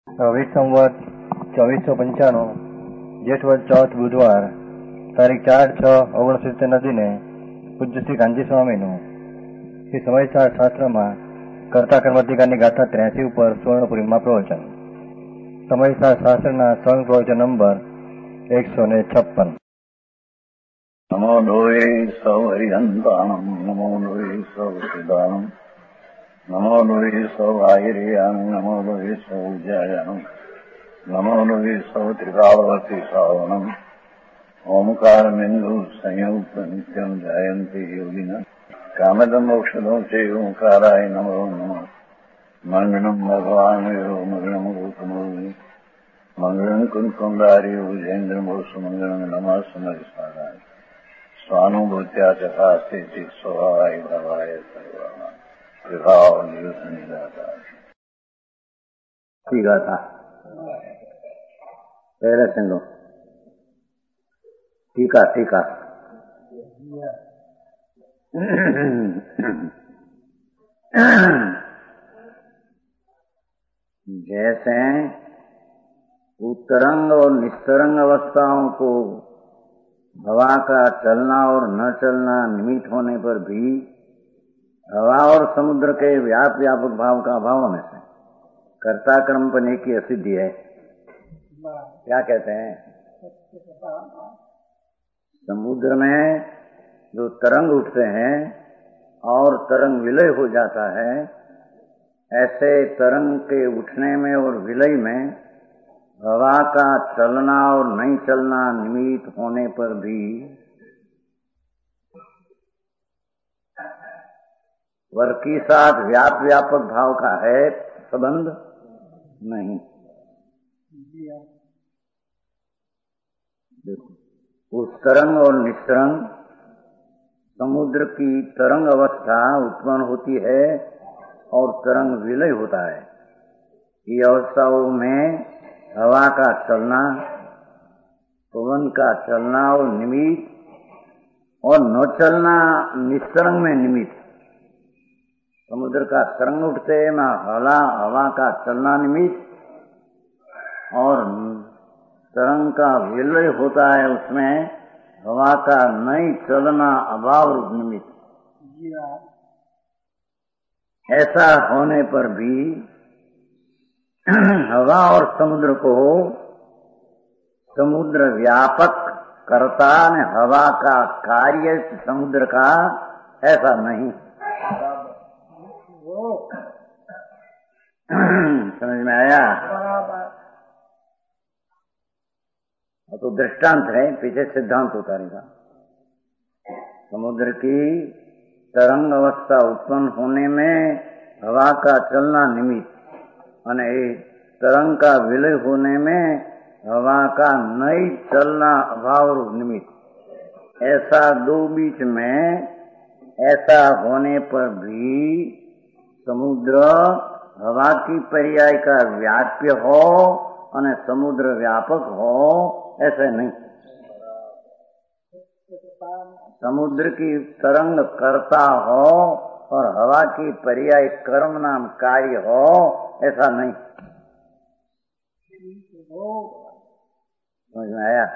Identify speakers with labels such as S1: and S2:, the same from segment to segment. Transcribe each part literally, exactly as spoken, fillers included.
S1: रवि संवत चौबीस सौ पंचाणु जेठ वध चौथ बुधवार तारीख चार छ ओगणसित्तेर न दिने पूज्य श्री कांजी स्वामीनु श्री समयसार शास्त्रमा कर्ता कर्मधिकारनी गाथा त्र्यासी पर सुवर्णपुरीमा प्रवचन। समयसार शास्त्रना स्वयं प्रवचन नंबर एक सौ ने छप्पन।
S2: नमो लोये सौ हरिहंताणम नमो लोये सौ सिदानम नमो लोये सौ आयर्याम नमो लोये सौ जयनम नमो लोये सौ त्रिकालवती सावनम ओंकारमेन्दु संयुक्त नित्यं जयन्ति योगिनः कामदं मोक्षदं च ओंकाराय नमो नमः। मंगलम भगवान यो मंगलम गौतमोनि मंगलम कुंकुंडारि उजेन्द्रमोसु मंगलम नमः समरिसाराय स्वानुभूत्या चकास्ते चित् स्वभावाय भवाय सर्वाः विभाव नियुक्त निराकार
S3: ठीक था। पहले सुनो टीका टीका जैसे उत्तरंग और निस्तरंग अवस्थाओं को हवा का चलना और न चलना निमित्त होने पर भी हवा और समुद्र के व्याप व्यापक भाव का अभाव होने से कर्ता कर्मपने की असिद्धि है। क्या कहते हैं? समुद्र में जो तरंग उठते हैं और तरंग विलय हो जाता है, ऐसे तरंग के उठने में और विलय में हवा का चलना और नहीं चलना निमित्त होने पर भी वर की साथ व्याप व्यापक भाव का है संबंध नहीं। देखो उस तरंग और निस्तरंग समुद्र की तरंग अवस्था उत्पन्न होती है और तरंग विलय होता है। ये अवस्थाओं में हवा का चलना, पवन का चलना और निमित्त और न चलना निस्तरंग में निमित्त। समुद्र का तरंग उठते में हवा हवा का चलना निमित्त और तरंग का विलय होता है, उसमें हवा का नहीं चलना अभाव रूप निमित्त। ऐसा होने पर भी हवा और समुद्र को समुद्र व्यापक करता ने हवा का कार्य समुद्र का ऐसा नहीं। समझ में आया? तो दृष्टांत है, पीछे सिद्धांत उतारेगा। समुद्र की तरंग अवस्था उत्पन्न होने में हवा का चलना निमित्त और तरंग का विलय होने में हवा का नहीं चलना अभाव रूप निमित्त। ऐसा दो बीच में ऐसा होने पर भी समुद्र हवा की पर्याय का व्याप्य हो और समुद्र व्यापक हो, ऐसे नहीं। समुद्र की तरंग करता हो और हवा की पर्याय कर्म नाम कार्य हो, ऐसा नहीं। समझ में आया?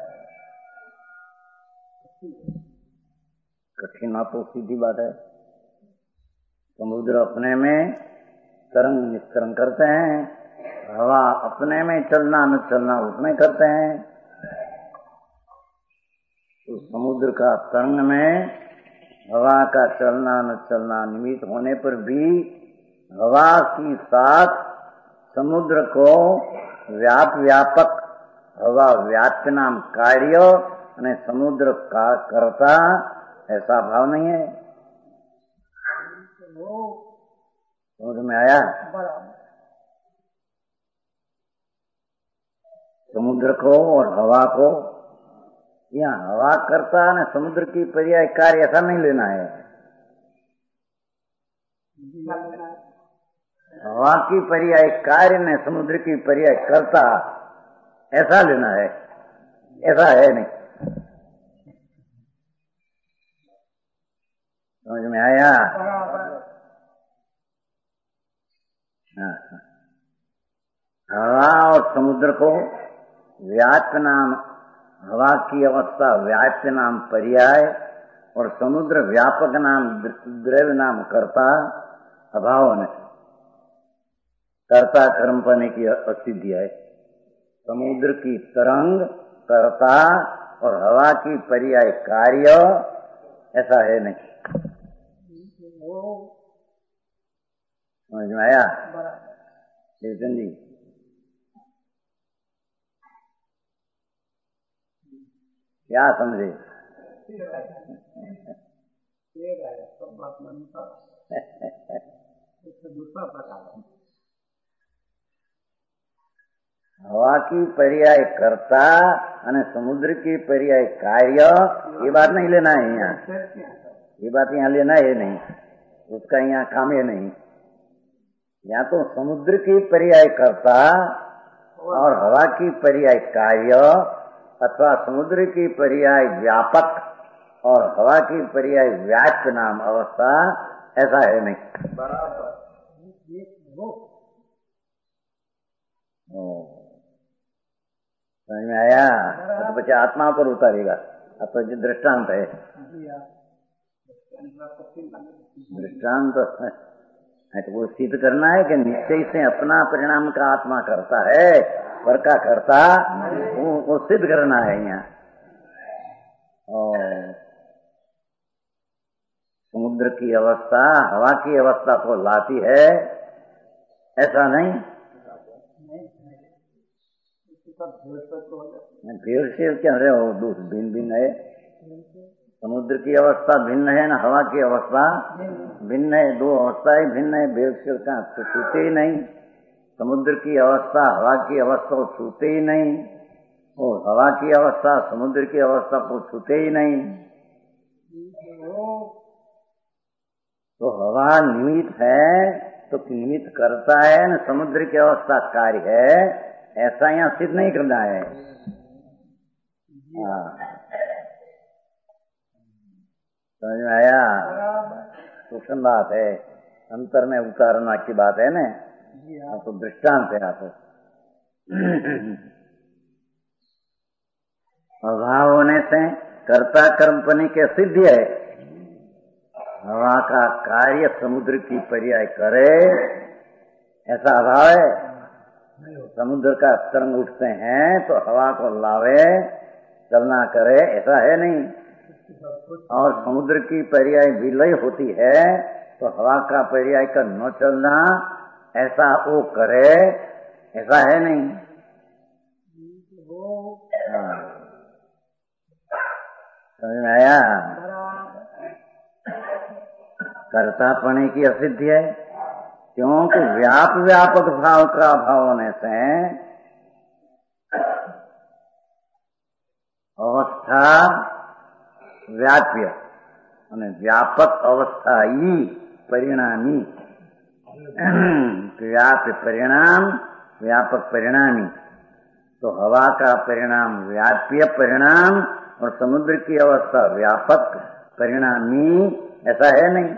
S3: कठिन तो सीधी बात है। समुद्र अपने में तरंग निस्तरंग करते हैं, हवा अपने में चलना न चलना उसमें करते हैं। तो समुद्र का तरंग में हवा का चलना न चलना निमित्त होने पर भी हवा की साथ समुद्र को व्याप व्यापक हवा व्याप्य नाम कार्य और समुद्र का करता ऐसा भाव नहीं है। समझ में आया? समुद्र को और हवा को यहाँ हवा करता है, समुद्र की पर्याय कार्य ऐसा नहीं लेना है। हवा की पर्याय कार्य ने समुद्र की पर्याय करता ऐसा लेना है, ऐसा है नहीं। समझ में आया? हाँ। हवा और समुद्र को व्याप्य नाम, हवा की अवस्था व्याप्य नाम पर्याय और समुद्र व्यापक नाम द्रव्य नाम कर्ता अभाव में कर्ता कर्म पाने की असिद्धि है। समुद्र की तरंग कर्ता और हवा की पर्याय कार्य ऐसा है नहीं। समझ में आया कीर्तन जी? क्या समझे? हवा की पर्याय कर्ता અને समुद्र की पर्याय कार्य, ये बात नहीं लेना है यहाँ, ये बात यहाँ लेना है नहीं, उसका यहाँ काम है नहीं। या तो समुद्र की पर्याय कर्ता और हवा की पर्याय कार्य अथवा समुद्र की पर्याय व्यापक और हवा की पर्याय व्याप्त नाम अवस्था, ऐसा है नहीं। बराबर समझ में आया? तो बच्चे आत्मा पर उतारेगा। अब तो जो दृष्टांत है, दृष्टांत है तो वो सिद्ध करना है कि निश्चय से अपना परिणाम का आत्मा करता है, पर का करता वो, वो सिद्ध करना है यहाँ। और समुद्र की अवस्था हवा की अवस्था को लाती है, ऐसा नहीं। भेड़ से क्या रहे हो, दूसरे भिन्न भिन्न है। समुद्र की अवस्था भिन्न है ना, हवा की अवस्था भिन्न है, दो अवस्थाएं भिन्न है। भेड़ से का तो छूते ही नहीं। समुद्र की अवस्था हवा की अवस्था को छूते ही नहीं, और हवा की अवस्था समुद्र की अवस्था को छूते ही नहीं। तो हवा निमित्त है तो निमित्त करता है न, समुद्र की अवस्था कार्य है, ऐसा यहाँ सिद्ध नहीं करना है। समझ में आया? सूक्ष्म बात है, अंतर में उतारना की बात है न। आपको दृष्टांत है। आपको अभाव होने से कर्ता कर्मपनि के सिद्धि है। हवा का कार्य समुद्र की पर्याय करे, ऐसा अभाव है। समुद्र का तरंग उठते हैं तो हवा को लावे, चलना करे, ऐसा है नहीं। और समुद्र की पर्याय विलय होती है तो हवा का पर्याय का न चलना, ऐसा वो करे, ऐसा है नहीं। समझ में आया? कर्तापने की असिद्धि है, क्योंकि व्याप व्यापक भाव का अभाव होने से अवस्था व्याप्य અને व्यापक अवस्था ही परिणामी, व्याप्य परिणाम व्यापक परिणामी। तो हवा का परिणाम व्याप्य परिणाम और समुद्र की अवस्था व्यापक परिणामी, ऐसा है नहीं।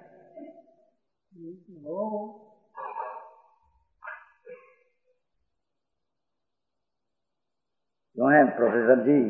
S3: क्यों है प्रोफेसर जी?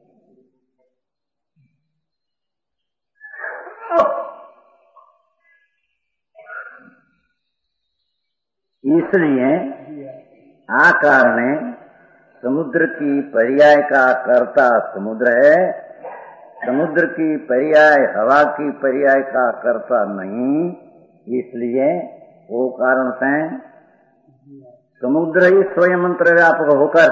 S3: इसलिए आकार ने समुद्र की पर्याय का कर्ता समुद्र है, समुद्र की पर्याय हवा की पर्याय का कर्ता नहीं। इसलिए वो कारण से समुद्र ही स्वयं अंतर्व्यापक होकर,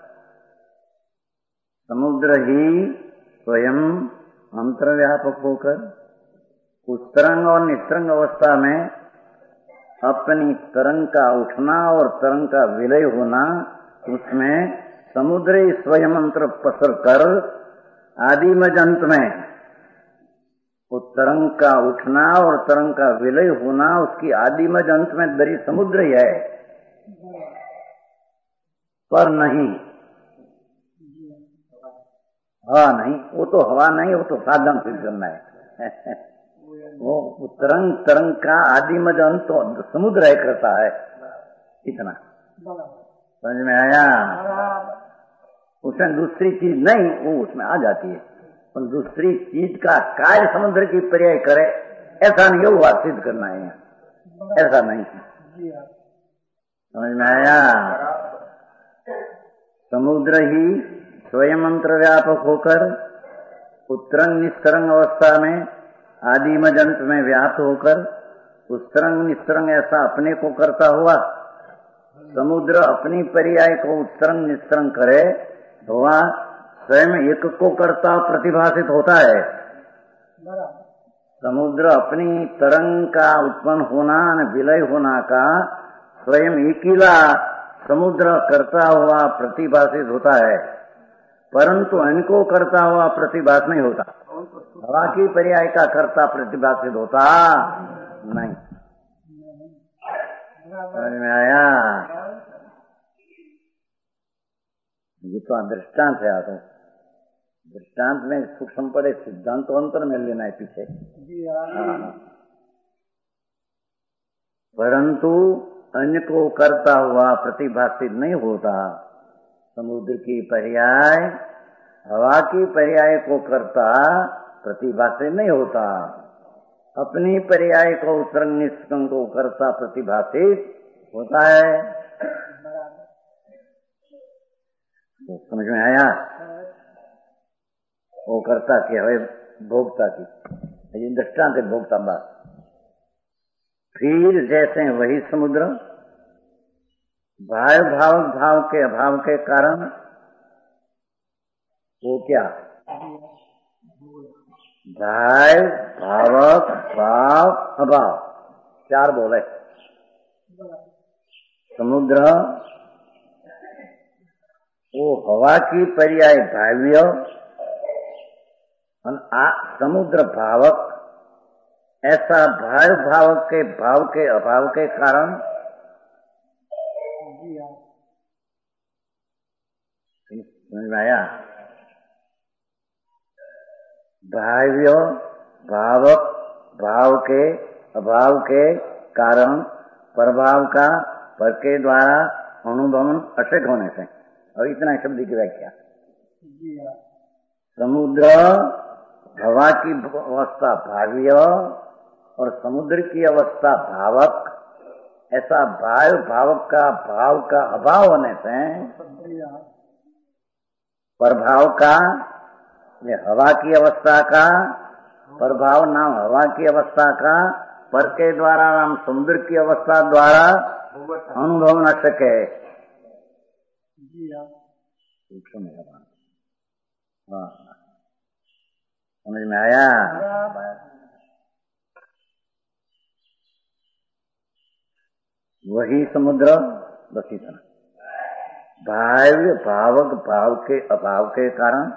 S3: समुद्र ही स्वयं अंतर्व्यापक होकर उस तरंग और निस्तरंग अवस्था में अपनी तरंग का उठना और तरंग का विलय होना, उसमें समुद्र ही स्वयं अंतर पसर कर आदि मजंत में उस तरंग का उठना और तरंग का विलय होना, उसकी आदि मजंत में दरी समुद्र ही है, पर नहीं हवा नहीं। वो तो हवा नहीं, वो तो साधन सिद्ध करना है। वो तरंग तरंग का आदि मजंत तो समुद्र है करता है, इतना समझ में आया? उसमें दूसरी चीज नहीं, वो उसमें आ जाती है, पर दूसरी चीज का कार्य समुद्र की पर्याय करे ऐसा नहीं हुआ, सिद्ध करना है, ऐसा नहीं। समझ में आया? समुद्र ही स्वयं मंत्र व्यापक होकर उत्तरंग निस्तरंग अवस्था में आदि मजंत में व्याप्त होकर उत्तरंग निस्तरंग ऐसा अपने को करता हुआ समुद्र अपनी पर्याय को उत्तरंग निस्तरंग करे तो वह स्वयं एक को करता प्रतिभाषित होता है। समुद्र अपनी तरंग का उत्पन्न होना और विलय होना का स्वयं एकीला समुद्र करता हुआ प्रतिभाषित होता है, परंतु इनको करता हुआ प्रतिभास नहीं होता। हवा की पर्याय का करता प्रतिभाषित होता नहीं। समझ में आया? ये तो दृष्टांत है। आप दृष्टांत में सूक्ष्म पड़े, सिद्धांत तो अंतर में लेना है पीछे। हाँ। परंतु अन्य को करता हुआ प्रतिभाषित नहीं होता। समुद्र की पर्याय हवा की पर्याय को करता प्रतिभाषित नहीं होता, अपनी पर्याय को उत्तरंग निस्तरंग को करता प्रतिभाषित होता है। तो समझ में आया? वो करता क्या है? भोक्ता की। ये दृष्टांत है भोक्ता बात। फिर जैसे वही समुद्र भाव भाव भाव के अभाव के कारण वो क्या भाव भावक भाव अभाव चार बोले। समुद्र वो हवा की पर्याय भाव्य और समुद्र भावक ऐसा भाव भावक के भाव के अभाव के कारण समझ में आया? भाव्य भावक भाव के अभाव के कारण प्रभाव का पर के द्वारा अनुभवन अशक होने से। और इतना शब्द की व्याख्या। समुद्र हवा की अवस्था भाव्य और समुद्र की अवस्था भावक, ऐसा भाव भावक का भाव का अभाव होने से प्रभाव का हवा की अवस्था का प्रभाव नाम हवा की अवस्था का पर के द्वारा नाम समुद्र की अवस्था द्वारा अनुभव न सके। हाँ, समझ में आया? वही समुद्र बस इतना भाव्य भावक भाव के अभाव के कारण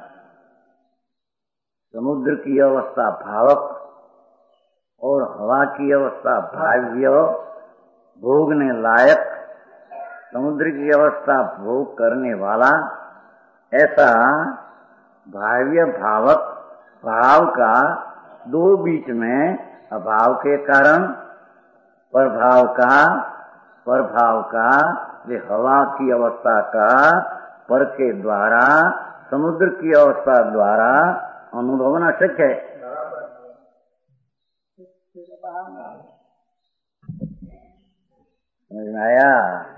S3: समुद्र की अवस्था भावक और हवा की अवस्था भाव्य भोगने लायक, समुद्र की अवस्था भोग करने वाला, ऐसा भाव्य भावक भाव का दो बीच में अभाव के कारण प्रभाव का प्रभाव का वे हवा की अवस्था का पर के द्वारा समुद्र की अवस्था द्वारा अनुभव न शक्य है। समझ में आया?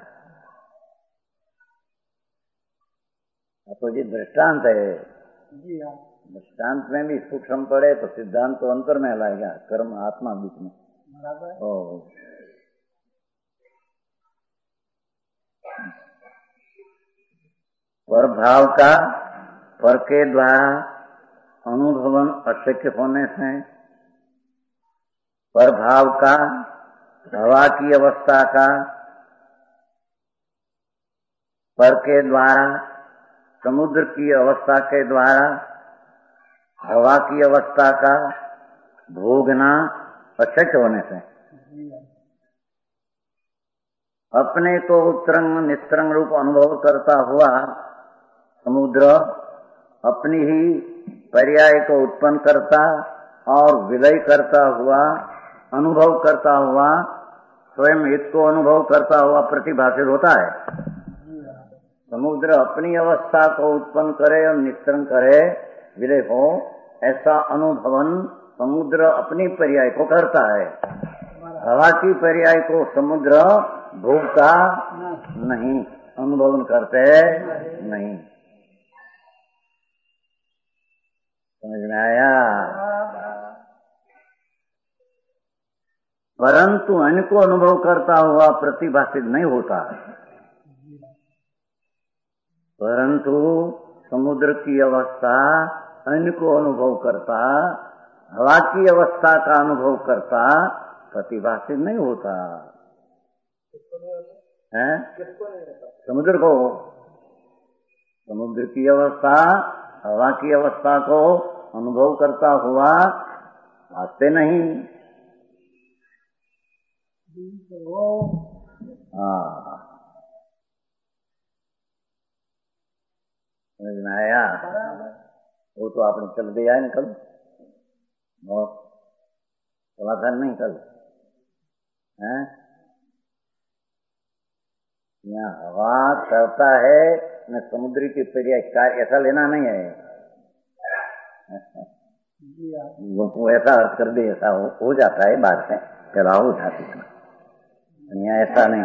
S3: तो ये दृष्टांत है। दृष्टांत में भी सूक्ष्म पड़े तो सिद्धांत तो अंतर में लाएगा, कर्म आत्मा बीच में। ओ प्रभाव का पर के द्वारा अनुभवन अशक्य होने से प्रभाव का हवा की अवस्था का पर के द्वारा समुद्र की अवस्था के द्वारा हवा की अवस्था का भोगना अशक्य होने से अपने को उत्तरंग निस्तरंग रूप अनुभव करता हुआ समुद्र अपनी ही पर्याय को उत्पन्न करता और विलय करता हुआ अनुभव करता हुआ स्वयं एक को अनुभव करता हुआ प्रतिभाषित होता है। समुद्र अपनी अवस्था को उत्पन्न करे और निस्तरण करे, विलय हो, ऐसा अनुभवन समुद्र अपनी पर्याय को करता है। हवा की पर्याय को समुद्र भोगता नहीं, अनुभवन करते नहीं। समझ में आया? परंतु अन्य को अनुभव करता हुआ प्रतिभाषित नहीं होता। परंतु समुद्र की अवस्था अन्य को अनुभव करता, हवा की अवस्था का अनुभव करता, प्रतिभाषित नहीं होता है। समुद्र को, समुद्र की अवस्था हवा की अवस्था को अनुभव करता हुआ आते नहीं। हाँ, समझ में आया? वो तो आपने चल दिया है कल, और समाधान नहीं कल है। यहाँ हवा करता है न समुद्र की पर्याय कार्य, ऐसा लेना नहीं है। वो ऐसा अर्थ कर दे, ऐसा हो, हो जाता है बात में, चलाओ उठाती है। यहाँ ऐसा नहीं।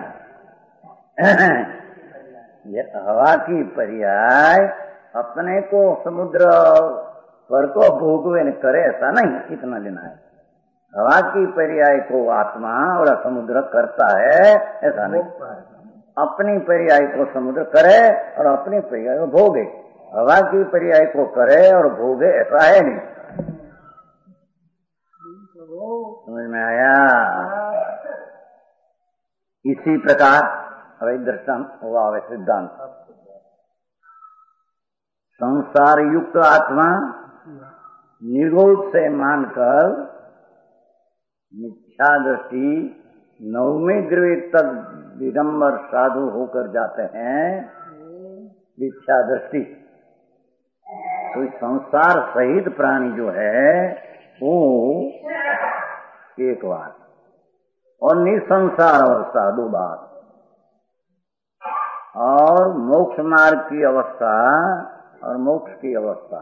S3: ये हवा की पर्याय अपने को समुद्र पर को भोगवे न करे, ऐसा नहीं, इतना लेना है। हवा की पर्याय को आत्मा और समुद्र करता है, ऐसा नहीं। अपनी पर्याय को समुद्र करे और अपनी पर्याय को भोगे। हवा की पर्याय को करे और भोगे, ऐसा है नहीं। समझ में आया? इसी प्रकार अवैध दर्शन हुआ वे सिद्धांत। संसार युक्त आत्मा निरोध से मानकर मिथ्या दृष्टि नवमी द्रव्य तक दिगंबर साधु होकर जाते हैं। मिथ्या दृष्टि तो संसार सहित प्राणी जो है वो एक बात, और निसंसार अवस्था दो बात, और मोक्ष मार्ग की अवस्था और मोक्ष की अवस्था।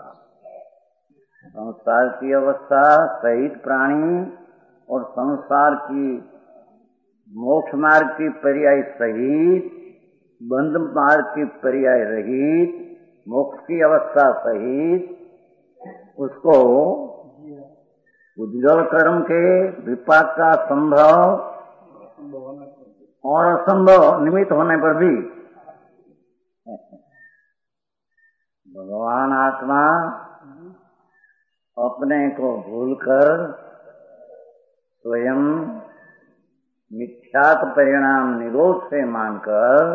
S3: संसार की अवस्था सहित प्राणी और संसार की मोक्ष मार्ग की पर्याय सहित, बंध मार्ग की पर्याय रहित, मोक्ष की अवस्था सहित, उसको उज्ज्वल कर्म के विपाक का संभव और असंभव निमित्त होने पर भी भगवान आत्मा अपने को भूलकर स्वयं मिथ्यात्व परिणाम निरोध से मानकर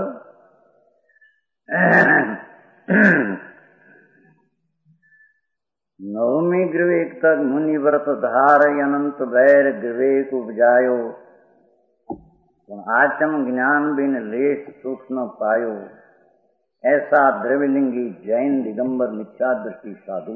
S3: नवमी ग्रवेक तक मुनि व्रत धारय अनंत वैर ग्रवेक उपजायो, आचम ज्ञान बिन लेश सुख न पायो। ऐसा द्रव्यलिंगी जैन दिगंबर मिथ्या दृष्टि साधु,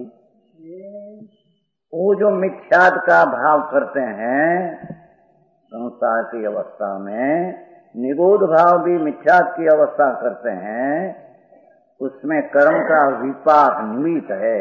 S3: वो जो मिथ्याद का भाव करते हैं संसार की अवस्था में, निरोध भाव भी मिथ्याद की अवस्था करते हैं, उसमें कर्म का विपाक निमित्त है।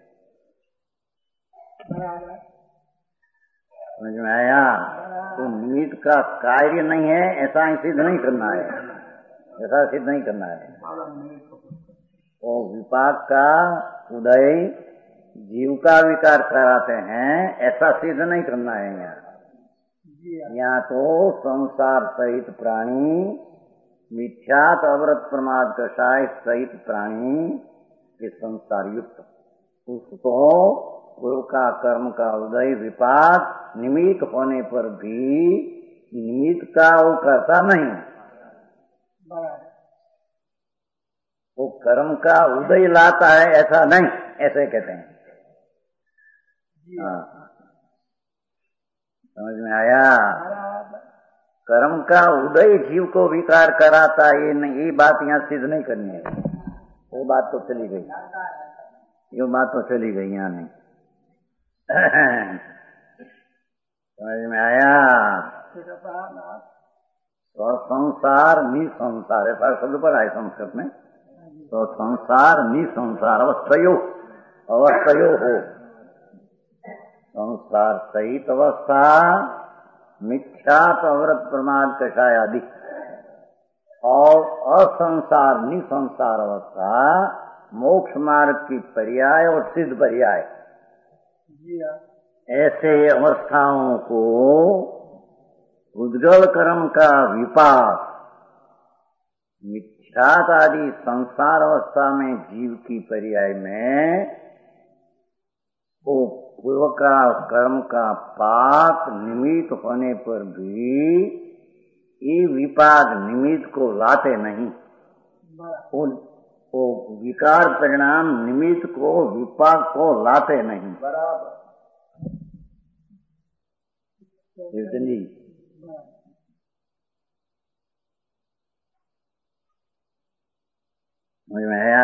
S3: समझ में आया? तो निमित्त का कार्य नहीं है, ऐसा ही सिद्ध नहीं करना है, ऐसा सिद्ध नहीं करना है। वो विपाक का उदय जीव का विकार कराते हैं, ऐसा सिद्ध नहीं करना है। यहाँ यहाँ तो संसार सहित प्राणी, मिथ्यात अवरत प्रमाद कषाय सहित प्राणी के संसार युक्त, उसको पूर्व का कर्म का उदय विपाक निमित्त होने पर भी निमित्त का वो करता नहीं। वो कर्म का उदय लाता है, ऐसा नहीं, ऐसे कहते हैं। हाँ, समझ में आया? कर्म का उदय जीव को विकार कराता, ये नहीं, ये बात यहाँ सिद्ध नहीं करनी है। वो बात तो चली गई, ये बात तो चली गई यहाँ नहीं। समझ में आया? तो संसार निसंसार, ऐसा शब्द पर आए संस्कृत में, तो संसार निसंसार अवस्थयो अवस्थयो हो। संसार सहित अवस्था मिथ्या अवरत प्रमाद कषाय आदि, और असंसार निसंसार अवस्था मोक्ष मार्ग की पर्याय और सिद्ध पर्याय। ऐसे अवस्थाओं को उद्गल कर्म का विपाक मिथ्यात आदि संसार अवस्था में जीव की पर्याय में वो पूर्व का कर्म का पाप निमित्त होने पर भी ये विपाक निमित्त को लाते नहीं। उन वो विकार परिणाम निमित्त को विपाक को लाते नहीं। बराबर जी। समझ में आया?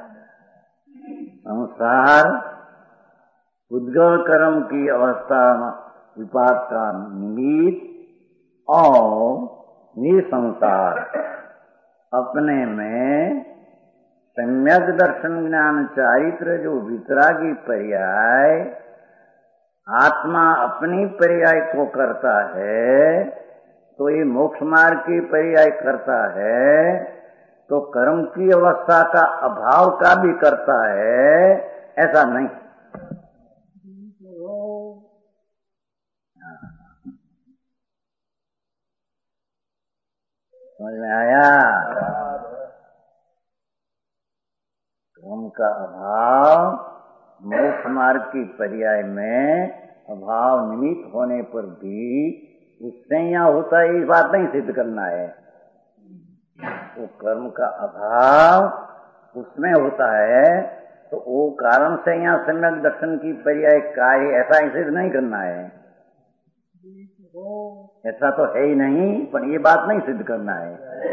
S3: संसार उद्गल कर्म की अवस्था विपाक का निमित्त और निसंसार अपने में सम्यक दर्शन ज्ञान चारित्र जो वितरागी पर्याय आत्मा अपनी पर्याय को करता है, तो ये मोक्ष मार्ग की पर्याय करता है, तो कर्म की अवस्था का अभाव का भी करता है, ऐसा नहीं। समझ में आया? कर्म का अभाव मोक्ष मार्ग की पर्याय में अभाव निमित्त होने पर भी उससे यहाँ होता है, ये बात नहीं सिद्ध करना है। वो कर्म का अभाव उसमें होता है, तो वो कारण से यहाँ सम्यक दर्शन की पर्याय कार्य ऐसा ही सिद्ध नहीं करना है। ऐसा तो है ही नहीं, पर ये बात नहीं सिद्ध करना है।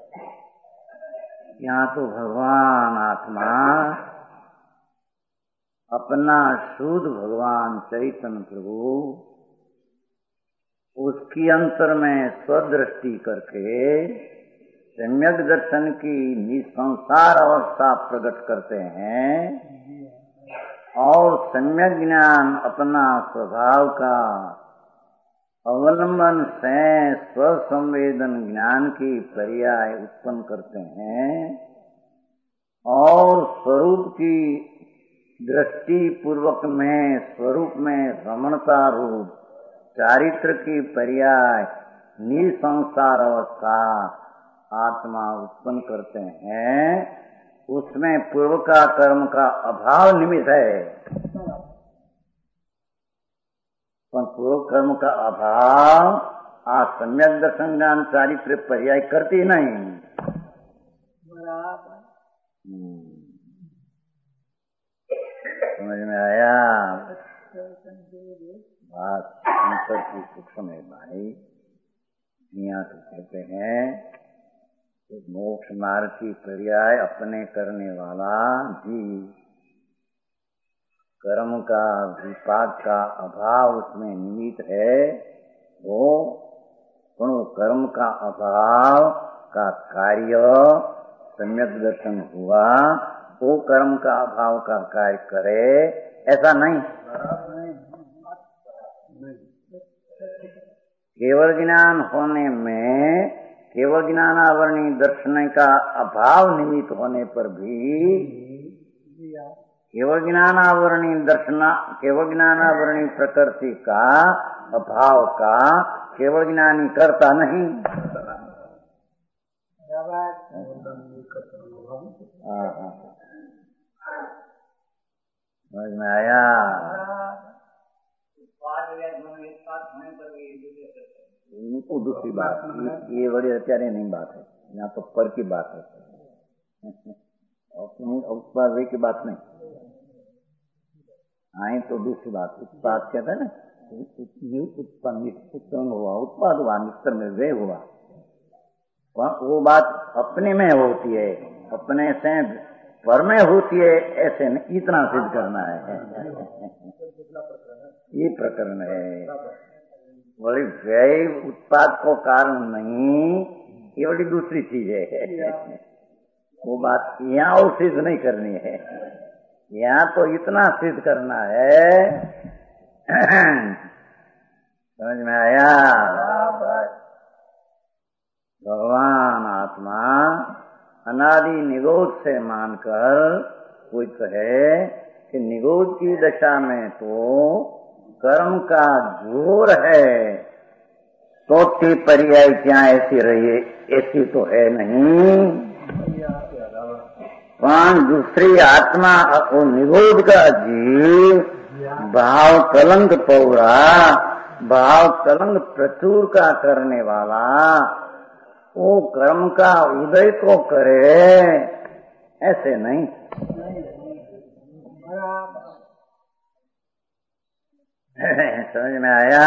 S3: यहाँ तो भगवान आत्मा अपना शुद्ध भगवान चैतन्य प्रभु उसकी अंतर में स्वदृष्टि करके सम्यक दर्शन की निसंसार अवस्था प्रकट करते हैं, और सम्यक ज्ञान अपना स्वभाव का अवलंबन से स्वसंवेदन ज्ञान की पर्याय उत्पन्न करते हैं, और स्वरूप की दृष्टि पूर्वक में स्वरूप में रमणता रूप चारित्र की पर्याय निसंसार अवस्था आत्मा उत्पन्न करते हैं। उसमें पूर्व का कर्म का अभाव निमित्त है, पर पूर्व कर्म का अभाव आ सम्यक दर्शन ज्ञान चारित्र पर्याय करती नहीं। बराबर समझ में आया? बात अंतर की सूक्ष्म है भाई। यहाँ तो कहते हैं कि मोक्ष मार्ग की पर्याय अपने करने वाला जीव कर्म का विपाक का अभाव उसमें निमित्त है, वो वो कर्म का अभाव का कार्य सम्यक दर्शन हुआ, वो कर्म का अभाव का कार्य करे, ऐसा नहीं। केवल ज्ञान होने में केवल ज्ञानावरणी दर्शन का अभाव निमित्त होने पर भी केवल ज्ञानावरणी दर्शना केवल ज्ञानावरणी प्रकृति का अभाव का केवल ज्ञानी करता नहीं। समझ में आया? इनको दूसरी बात, ये बड़ी अत्यारे नहीं बात है, यहाँ तो पर की बात है, उत्पाद की बात नहीं। आई तो दूसरी बात, उत्पाद कहते हैं ना, उत्पन्न हुआ, उत्पाद हुआ, निस्तर में वे हुआ, वो बात अपने में होती है, अपने से पर में होती है, ऐसे नहीं, इतना सिद्ध करना है। ये प्रकरण है। बड़ी व्यय उत्पाद को कारण नहीं, ये बड़ी दूसरी चीज है। वो बात यहाँ और सिद्ध नहीं करनी है, यहाँ तो इतना सिद्ध करना है। समझ में आया? भगवान आत्मा अनादि निगोद से मानकर कोई कहे कि निगोद की दशा में तो कर्म का जोर है, तो ती पर्याय क्या ऐसी रही, ऐसी तो है नहीं। पर दूसरी आत्मा वो निगोद का जीव भाव कलंक पौरा, भाव कलंक प्रचुर का करने वाला, वो कर्म का उदय को करे, ऐसे नहीं। समझ में आया?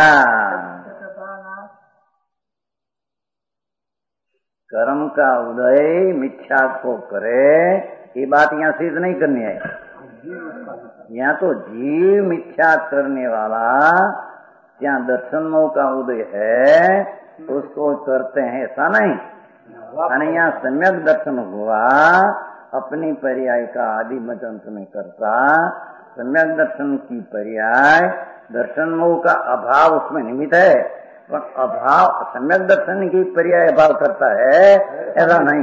S3: कर्म का उदय मिथ्या को करे, ये बात यहाँ सिद्ध नहीं करनी है। यहाँ तो जीव मिथ्या करने वाला, यहाँ दर्शन मोह का उदय है, उसको करते हैं, ऐसा नहीं। यानी यहाँ सम्यक दर्शन हुआ, अपनी पर्याय का आदि मत में करता, सम्यक दर्शन की पर्याय दर्शन मोह का अभाव उसमें निमित्त है, पर अभाव सम्यक दर्शन की पर्याय अभाव करता है, ऐसा नहीं।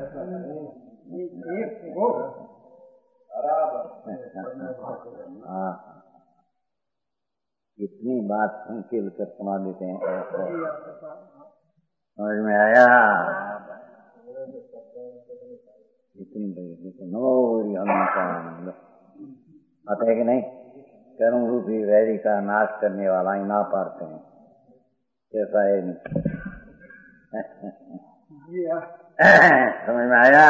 S3: हाँ, इतनी बात संकेल कर सुना देते हैं, समझ में आया? इतनी नमोरी हनुमान आता है कि नहीं? कर्म रूपी वैरी का नाश करने वाला ही ना पाते हैं, कैसा है? समझ में आया?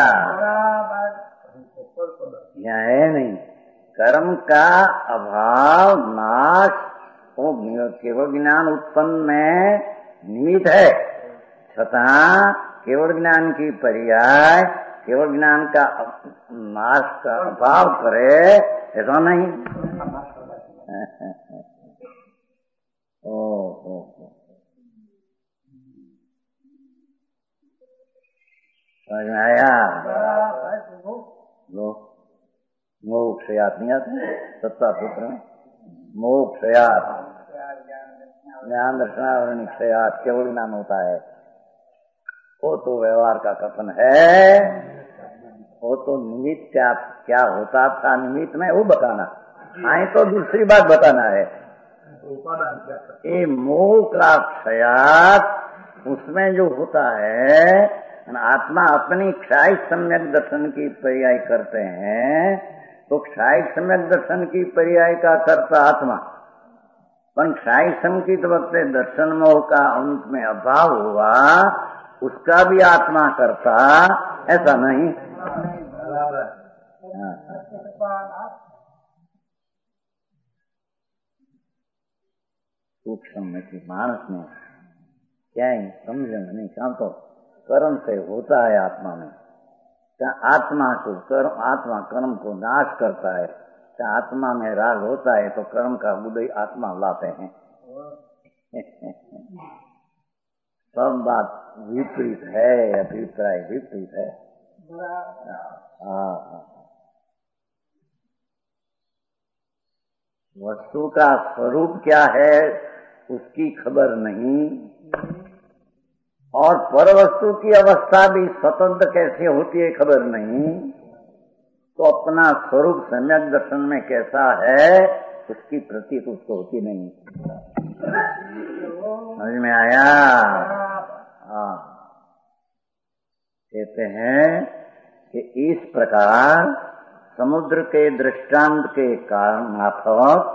S3: यहाँ है नहीं, कर्म का अभाव नाश वो केवल ज्ञान उत्पन्न में निमित्त है, छता केवल ज्ञान की पर्याय केवल ज्ञान का नाश का अभाव करे, ऐसा नहीं। ओ, ओ, ओ। समझ में आया? लो मोक्ष याद नहीं आते सत्ता पुत्र में, मोक्ष याद ज्ञान दर्शनावरण क्षयात केवल ज्ञान होता है, वो तो व्यवहार का कथन है, वो तो निमित्त क्या क्या होता था निमित्त में वो बताना, आए तो दूसरी बात बताना है। ये मोह का क्षयात उसमें जो होता है, आत्मा अपनी क्षाय सम्यक दर्शन की पर्याय करते हैं, तो क्षाय सम्यक दर्शन की पर्याय का करता आत्मा, पर क्षाय संकित वक्त दर्शन मोह का अंत में अभाव हुआ, उसका भी आत्मा करता, ऐसा नहीं। सूक्ष्म में कि मानस में क्या है समझ नहीं, क्या तो कर्म से होता है आत्मा में, क्या आत्मा को कर्म आत्मा कर्म को नाश करता है, क्या आत्मा में राग होता है तो कर्म का उदय आत्मा लाते हैं। सब बात विपरीत है, अभिप्राय विपरीत है। वस्तु का स्वरूप क्या है उसकी खबर नहीं, और पर वस्तु की अवस्था भी स्वतंत्र कैसे होती है खबर नहीं, तो अपना स्वरूप सम्यक दर्शन में कैसा है उसकी प्रतीत उसको होती नहीं। समझ में आया? हाँ, कहते हैं कि इस प्रकार समुद्र के दृष्टांत के कारण माफक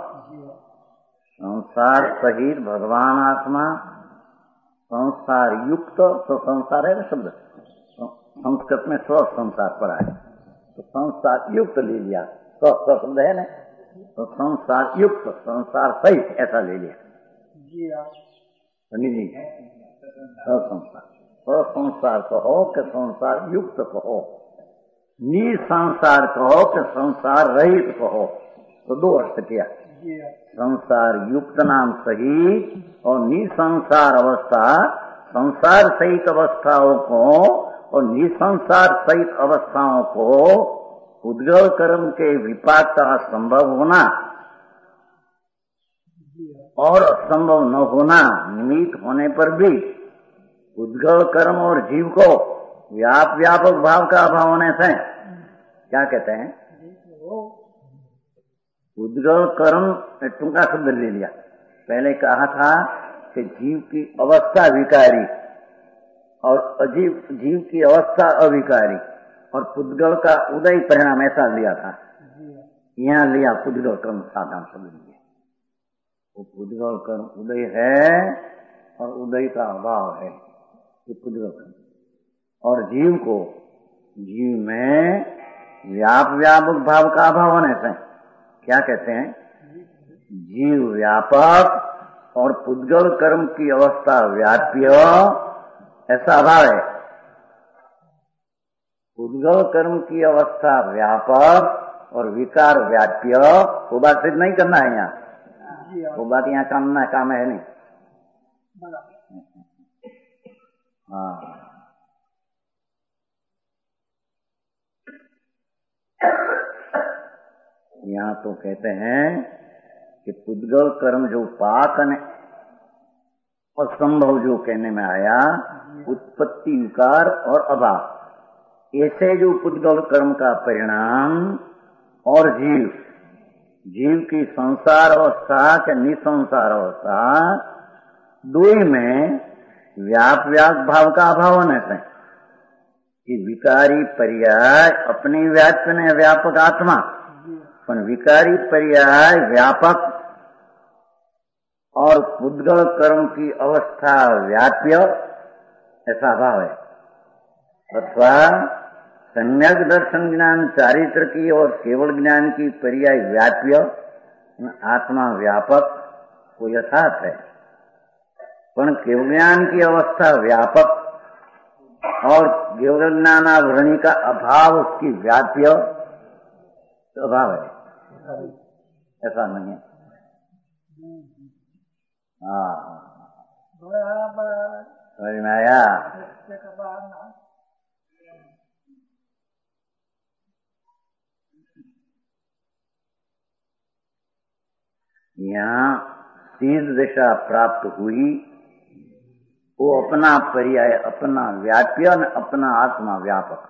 S3: संसार सहित भगवान आत्मा संसार युक्त, तो संसार है ना शब्द, संस्कृत में स्व संसार पढ़ा है, तो संसार युक्त ले लिया, स्व स्व शब्द है ना, तो संसार युक्त संसार सहित ऐसा ले लिया जी। संसार स्व संसार कहो कि संसार युक्त कहो, निसंसार कहो कि संसार रहित कहो, तो दो अर्थ किया। संसार युक्त नाम सही और निसंसार अवस्था, संसार सहित अवस्थाओं को और निसंसार सहित अवस्थाओं को उद्गल कर्म के विपाक का संभव होना और असंभव न होना, निमित्त होने पर भी उद्गल कर्म और जीव को व्याप व्यापक भाव का अभाव होने से क्या कहते हैं? उद्गल कर्म टूंका शब्द ले लिया। पहले कहा था कि जीव की अवस्था विकारी और अजीव जीव की अवस्था अविकारी और पुद्गल का उदय परिणाम ऐसा लिया था। यहाँ लिया पुद्गल कर्म साधारण शब्द लिया। वो पुद्गल कर्म उदय है और उदय का अभाव है, ये पुद्गल कर्म। और जीव को जीव में व्याप व्यापक भाव का अभाव होने से क्या कहते हैं? जीव व्यापक और पुद्गल कर्म की अवस्था व्याप्य, ऐसा अभाव है। पुद्गल कर्म की अवस्था व्यापक और विकार व्याप्य, वो बात सिद्ध नहीं करना है यहाँ, वो बात यहाँ काम ना काम है नहीं। हाँ, यहाँ तो कहते हैं कि पुद्गल कर्म जो पाक ने असंभव जो कहने में आया, उत्पत्ति विकार और अभाव, ऐसे जो पुद्गल कर्म का परिणाम और जीव जीव की संसार अवस्था के निसंसार अवस्था दुई में व्याप व्याप भाव का अभाव होने से कि विकारी पर्याय अपनी व्याप्य ने व्यापक आत्मा, पर विकारी पर्याय व्यापक और पुद्गल कर्म की अवस्था व्याप्य, ऐसा भाव है। अथवा सम्यक दर्शन ज्ञान चारित्र की और केवल ज्ञान की पर्याय व्याप्य, आत्मा व्यापक को यथार्थ है, पर केवल ज्ञान की अवस्था व्यापक और केवल ज्ञानावरणी का अभाव उसकी व्याप्य अभाव है, ऐसा नहीं है। हाँ, समझ में आया? यहाँ सिद्ध दशा प्राप्त हुई, वो अपना पर्याय अपना व्याप्य न अपना आत्मा व्यापक।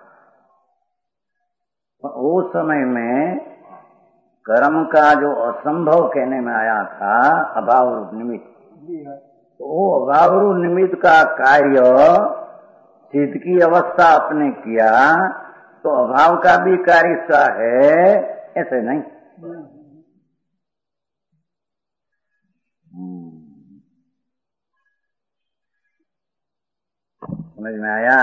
S3: वो समय में कर्म का जो असंभव कहने में आया था, अभाव निमित्त, तो वो अभाव निमित्त का कार्य सिद्ध की अवस्था अपने किया, तो अभाव का भी कार्य सा है, ऐसे नहीं। समझ में आया?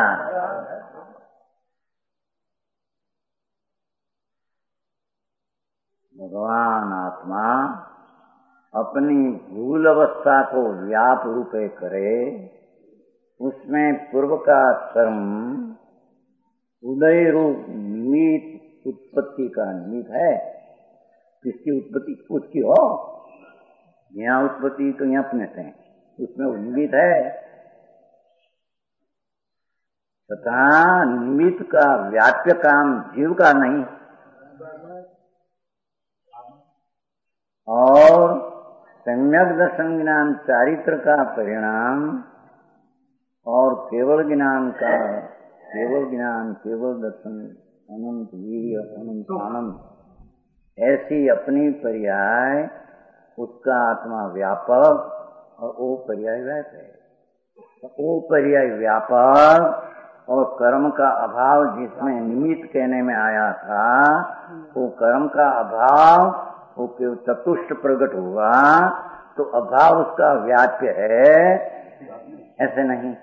S3: भगवान आत्मा अपनी भूल अवस्था को व्याप रूपे करे, उसमें पूर्व का कर्म उदय रूप निमित्त उत्पत्ति का निमित्त है। किसकी उत्पत्ति? उसकी हो। यहाँ उत्पत्ति तो यहाँ अपने से, उसमें वो निमित्त है। तथा निमित्त का व्याप्य काम जीव का नहीं, और सम्यक दर्शन ज्ञान चारित्र का परिणाम और केवल ज्ञान का केवल ज्ञान केवल दर्शन अनंत वीर्य अनंत आनंद, ऐसी अपनी पर्याय उसका आत्मा व्यापक और वो पर्याय व्यापक है। वो पर्याय व्यापक और कर्म का अभाव जिसमें निमित्त कहने में आया था, वो कर्म का अभाव वो केवल चतुष्ट प्रकट हुआ, तो अभाव उसका व्याप्य है, ऐसे नहीं।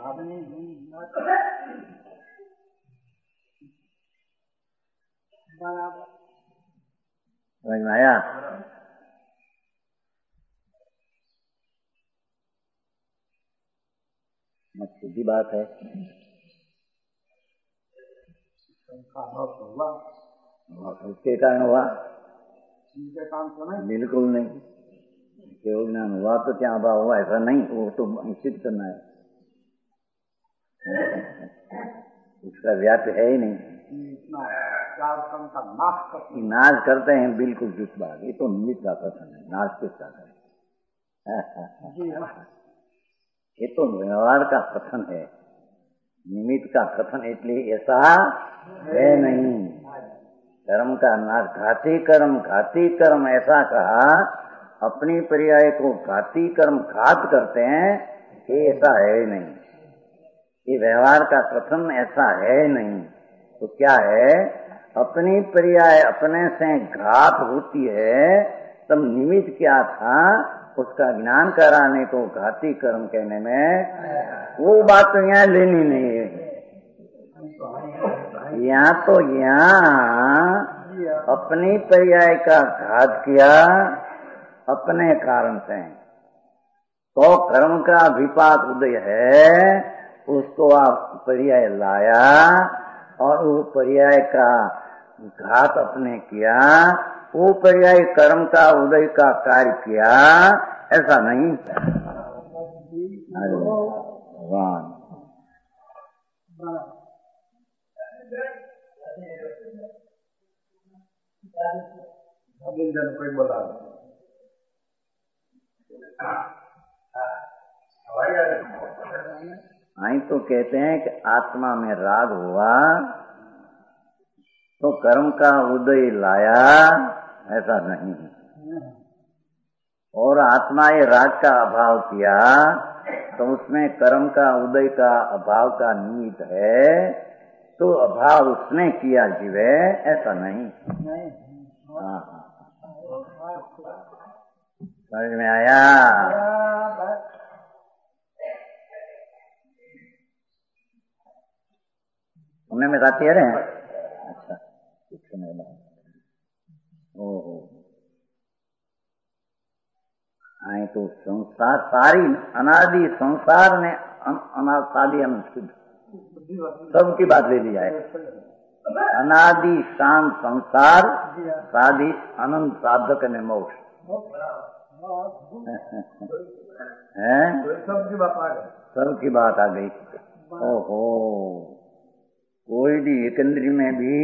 S3: समझ में आया? मत सीधी बात है। उसके कारण हुआ? बिल्कुल नहीं। केवल ज्ञान हुआ तो क्या अभाव हुआ? ऐसा नहीं, वो तो सिद्ध करना है। उसका व्याप्य है ही नहीं। नाश करते हैं, बिल्कुल जिस बात, ये तो निमित्त का कथन है, नाश किसका करें। ये तो व्यवहार का कथन है, निमित्त का कथन इसलिए ऐसा है नहीं। कर्म का नाश, घाती कर्म घाती कर्म ऐसा कहा, अपनी पर्याय को घाती कर्म घात करते हैं, ये ऐसा है ही नहीं। ये व्यवहार का कथन ऐसा है नहीं। तो क्या है, अपनी पर्याय अपने से घात होती है, तब निमित्त क्या था, उसका ज्ञान कराने को घाती कर्म कहने में वो बात तो यहाँ लेनी नहीं है। यहाँ तो यहाँ अपनी पर्याय का घात किया अपने कारण से, तो कर्म का विपाक उदय है, उसको आप पर्याय लाया और वो पर्याय का घात अपने किया, वो पर्याय कर्म का उदय का कार्य किया, ऐसा नहीं। भगवान
S4: कोई बोला
S3: आई तो कहते हैं कि आत्मा में राग हुआ तो कर्म का उदय लाया, ऐसा नहीं। और आत्मा ये राग का अभाव किया तो उसमें कर्म का उदय का अभाव का निमित्त है, तो अभाव उसने किया जीवे, ऐसा नहीं। हाँ, समझ में आया? हमने में रात है। अच्छा, ओहो, आए तो संसार सारी अनादि संसार ने अनादि अनुष्ठित सबकी बात ले ली जाए। अनादि शांत संसार साधि अनंत साधक ने मोक्ष है,
S4: सबकी बात आ गई,
S3: सबकी बात आ गई। ओहो, कोई भी एकंदरी में भी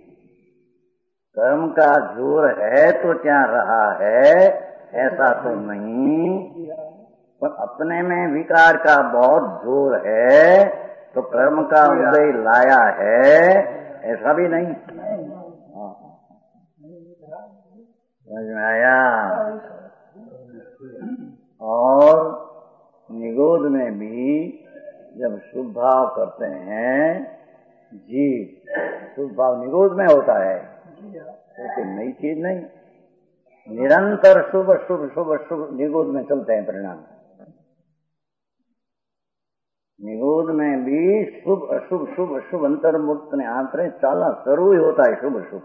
S3: कर्म का जोर है तो क्या रहा है, ऐसा तो नहीं, पर अपने में विकार का बहुत जोर है तो कर्म का उदय लाया है, ऐसा भी नहीं। समझ में आया? और निरोध में भी जब शुभ भाव करते हैं, जीव शुभ भाव निरोध में होता है, तो नई चीज नहीं, निरंतर शुभ शुभ शुभ शुभ निरोध में चलते हैं परिणाम। निरोध में भी शुभ अशुभ शुभ अशुभ अंतर्मुक्त ने आंतरे चाला शुरू ही होता है शुभ शुभ।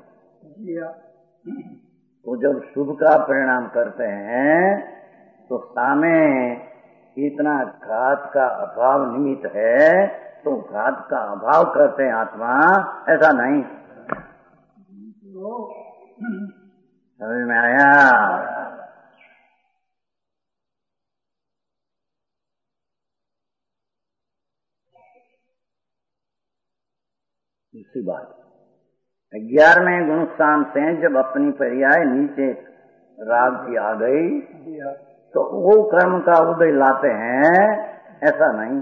S3: तो जब शुभ का परिणाम करते हैं तो सामे इतना घात का अभाव निमित्त है, तो घात का अभाव करते हैं आत्मा, ऐसा नहीं। समझ में आया? दूसरी बात, ग्यारहवें गुण स्थान से जब अपनी पर्याय नीचे राग की आ गई तो वो कर्म का उदय लाते हैं, ऐसा नहीं।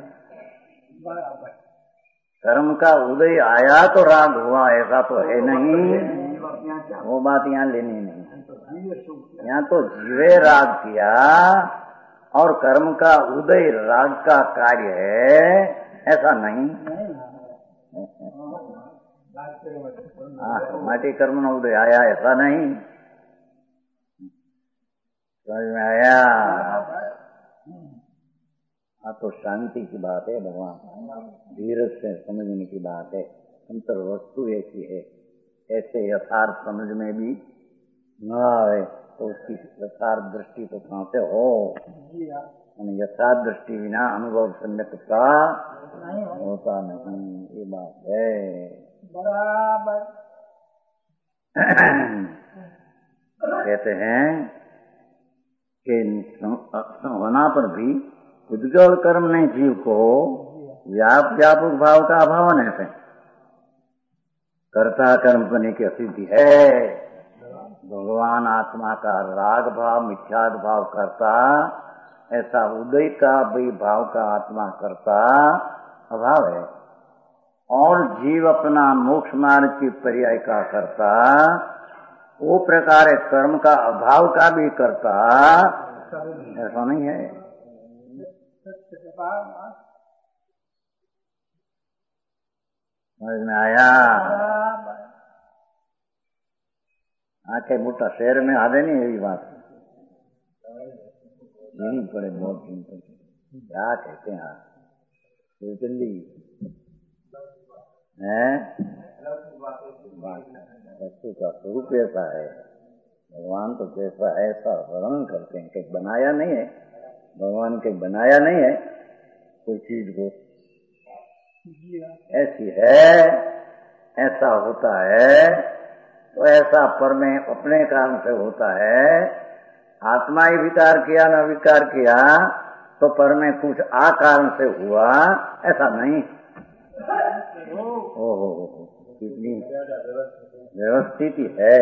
S3: कर्म का उदय आया तो राग हुआ, ऐसा तो है नहीं, वो बात यहाँ लेनी नहीं। यहाँ तो जीवे राग किया और कर्म का उदय राग का कार्य है, ऐसा नहीं। हाँ, माटी कर्म न उदय आया, ऐसा नहीं। समझ में आया? हाँ, तो शांति की बात है भगवान, धीरज से समझने की बात है। अंतर वस्तु ऐसी है, ऐसे यथार्थ समझ में भी न आए तो उसकी यथार्थ दृष्टि तो कहाँ से हो। यथार्थ दृष्टि बिना अनुभव सम्यक का होता नहीं, ये बात है बराबर। कहते हैं कि होना पर भी उद्गल कर्म ने जीव को व्याप व्यापक भाव का अभाव होने से कर्ता कर्मपनि की असिद्धि है। भगवान आत्मा का राग भाव मिथ्याद भाव करता, ऐसा उदय का भी भाव का आत्मा करता अभाव है। और जीव अपना मोक्ष मार्ग की पर्याय का करता, वो प्रकार है कर्म का अभाव का भी करता, ऐसा नहीं है। समझ में आया? आके मोटा शहर में आ नहीं यही बात यही पड़े बहुत दिन तक। क्या कहते हैं आप दिल्ली है? वस्तु का स्वरूप ऐसा है, भगवान तो जैसा ऐसा वर्णन करते हैं। कहीं बनाया नहीं है भगवान, कहीं बनाया नहीं है कोई चीज को, ऐसी है, ऐसा होता है। तो ऐसा पर में अपने कारण से होता है। आत्मा ही विकार किया न विकार किया तो पर में कुछ आ कारण से हुआ, ऐसा नहीं। ओहो कितनी व्यवस्थित है।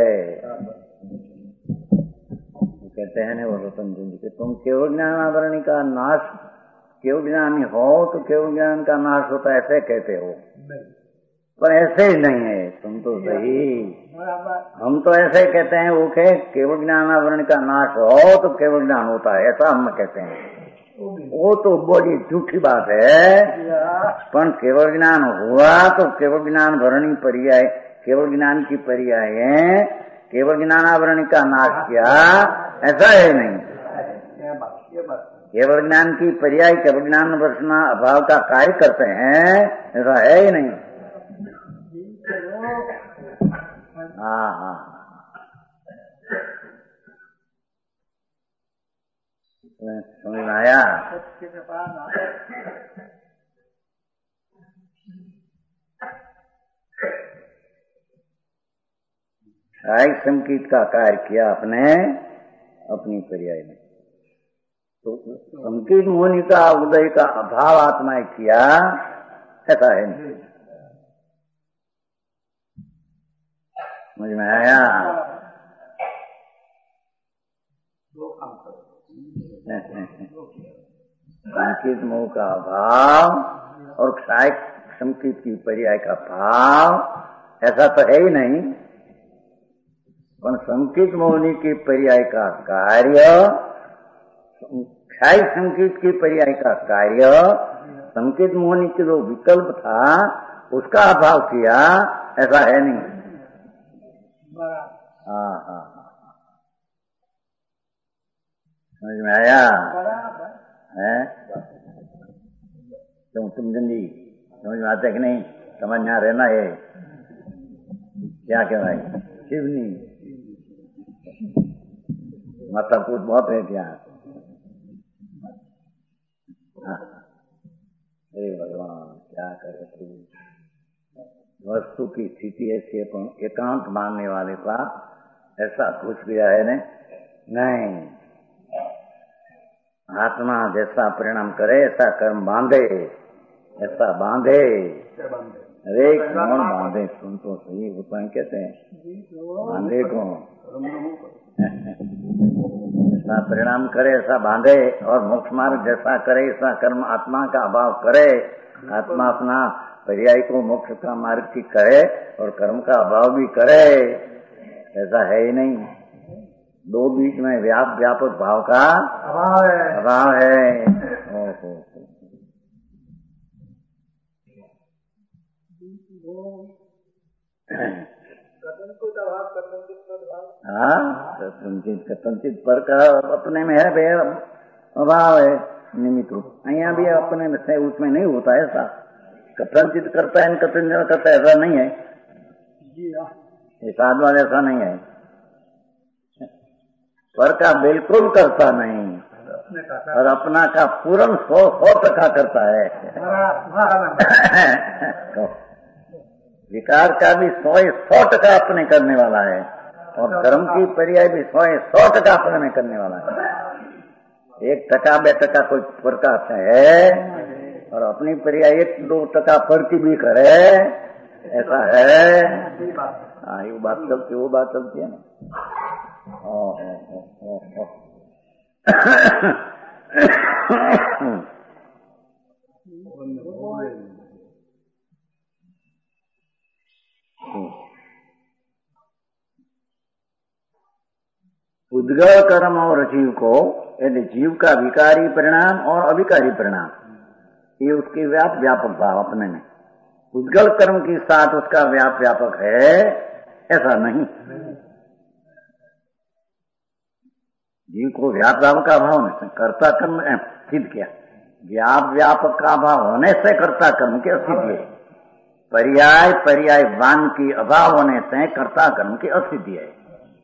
S3: कहते हैं वो रतन जी के, तुम केवल ज्ञानावरणी का नाश, केवल ज्ञानी हो तो केवल ज्ञान का नाश होता है ऐसे कहते हो, पर ऐसे ही नहीं है। तुम तो सही, हम तो ऐसे कहते हैं वो के केवल ज्ञानावरण का नाश हो तो केवल ज्ञान होता है, ऐसा हम कहते हैं। वो तो बड़ी झूठी बात है। पर केवल ज्ञान हुआ तो केवल ज्ञान भरणी पर्याय, केवल ज्ञान की पर्याय है, केवल ज्ञानावरण का नाश किया, ऐसा है नहीं। केवल ज्ञान की पर्याय केवल ज्ञान वर्षना अभाव का कार्य करते हैं, ऐसा है ही नहीं। हाँ हाँ समझ में आया? साइक संकेत का कार्य किया अपने अपनी पर्याय में, तो संकेत होने का उदय का अभाव आत्मा किया, ऐसा है नहीं। समझ में आया? संकेत मोह का अभाव और साइक संकेत की पर्याय का भाव, ऐसा तो है ही नहीं। पर संकेत मोहनी की पर्याय का कार्य, क्षाई संकेत की पर्याय का कार्य, संकेत मोहनी के जो विकल्प था उसका अभाव किया, ऐसा है नहीं। हाँ हाँ समझ में आया? है तुम तुम जल्दी समझ में आता है कि नहीं? समझ यहाँ रहना है। क्या कह रहा है? शिवनी माता पूत बहुत है क्या? अरे भगवान क्या करे तू। वस्तु की स्थिति ऐसी है, पर एकांत मानने वाले का ऐसा घुस गया है ने? नहीं, आत्मा जैसा परिणाम करे ऐसा कर्म बांधे, ऐसा बांधे। अरे कौन बांधे? सुन तो सही, वो तो कहते हैं बांधे कौन? ऐसा परिणाम करे ऐसा बांधे, और मोक्ष मार्ग जैसा करे ऐसा कर्म आत्मा का अभाव करे। आत्मा अपना पर्याय को मोक्ष का मार्ग की करे और कर्म का अभाव भी करे, ऐसा है ही नहीं। दो बीच में व्याप व्यापक भाव का अभाव है, अभाव है। ओहो हाँ, कथनचित कथनचित पर का अपने में है भे अभाव है निमित्त रूप। यहाँ भी अपने में से उसमें नहीं होता है ऐसा। कथनचित करता है, कथन करता है, ऐसा नहीं है। ये साधवा ऐसा नहीं है। पर का बिल्कुल करता नहीं, और अपना का पूर्ण सौ सौ टका करता है। विकार का भी सौ सौ टका अपने करने वाला है, और कर्म की पर्याय भी सौ सौ टका अपने में करने वाला है। एक टका बे टका कोई प्रकार से है, और अपनी पर्याय एक दो टका फर्क भी करे, ऐसा है। हाँ, ये बात चलती वो बात चलती है ना। ओ, ओ, ओ, ओ, ओ। उद्गल कर्म और जीव को, यदि जीव का विकारी परिणाम और अविकारी परिणाम, ये उसके व्याप व्यापक भाव अपने में, उद्गल कर्म के साथ उसका व्याप व्यापक है, ऐसा नहीं। जीव को व्याप व्यापक का भाव नहीं, कर्ता कर्म सिद्ध किया। व्याप व्यापक का भाव होने से कर्ता कर्म की असिद्धि है। पर्याय पर्याय वान की अभाव होने से कर्ता कर्म की असिद्धि है।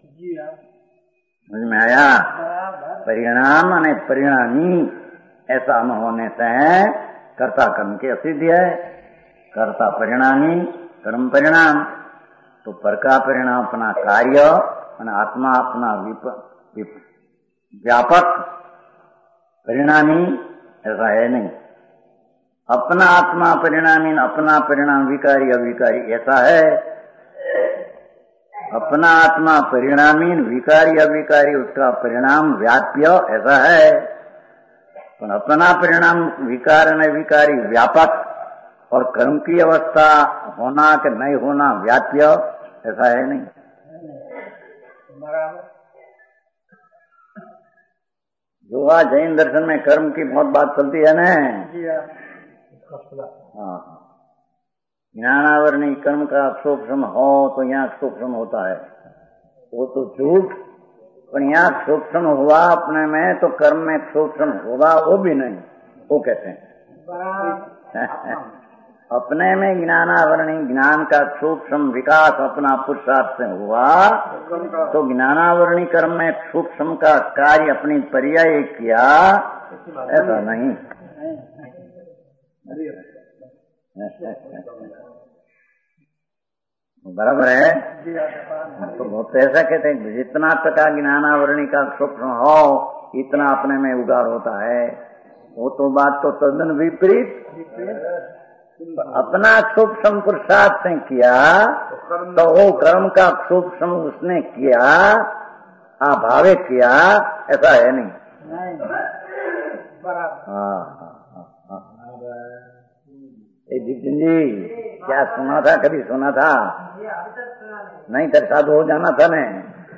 S3: समझ में आया? परिणाम और परिणामी ऐसा न होने से कर्ता कर्म की असिद्धि है। कर्ता परिणामी, कर्म परिणाम, तो पर का परिणाम अपना कार्य और आत्मा अपना विप, विप, व्यापक परिणामी, ऐसा है नहीं। अपना आत्मा परिणामी, अपना परिणाम विकारी अविकारी, ऐसा है। अपना आत्मा परिणामी, विकारी अविकारी, उसका परिणाम व्याप्य, ऐसा है। पर अपना परिणाम विकार न विकारी व्यापक और कर्म की अवस्था होना कि नहीं होना व्याप्य, ऐसा है नहीं। जो आज जैन दर्शन में कर्म की बहुत बात चलती है ना। हाँ, ज्ञानावरणी कर्म का सूक्ष्म हो तो यहाँ सूक्ष्म होता है, वो तो झूठ। पर यहाँ सूक्ष्म हुआ अपने में तो कर्म में सूक्ष्म होगा वो भी नहीं, वो कहते हैं। अपने में ज्ञानावरणी ज्ञान का सूक्ष्म विकास अपना पुरुषार्थ से हुआ तो ज्ञानावरणी कर्म में सूक्ष्म का कार्य अपनी पर्याय किया, ऐसा नहीं। बराबर है। तो बहुत ऐसा कहते हैं जितना टका ज्ञानावरणी का सूक्ष्म हो इतना अपने में उगार होता है। वो तो बात तो तद्दन विपरीत। अपना सूक्ष्म पुरुषार्थ से किया तो वो कर्म का सूक्ष्म उसने किया, अभावे किया, ऐसा है नहीं। हाँ हाँ जी, क्या सुना था? कभी सुना था? नहीं तो साधु हो जाना था ने।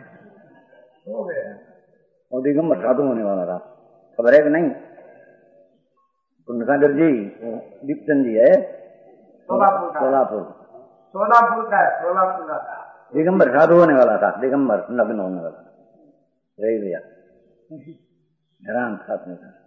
S3: और दिगंबर साधु होने वाला था, खबर है कि नहीं? पुण्यसागर जी, दीपचंद जी है, सोलापुर सोलापुर का है, सोलापुर का था। दिगंबर साधु होने वाला था, दिगंबर नग्न होने वाला था, रही भैया हैरान साथ में था।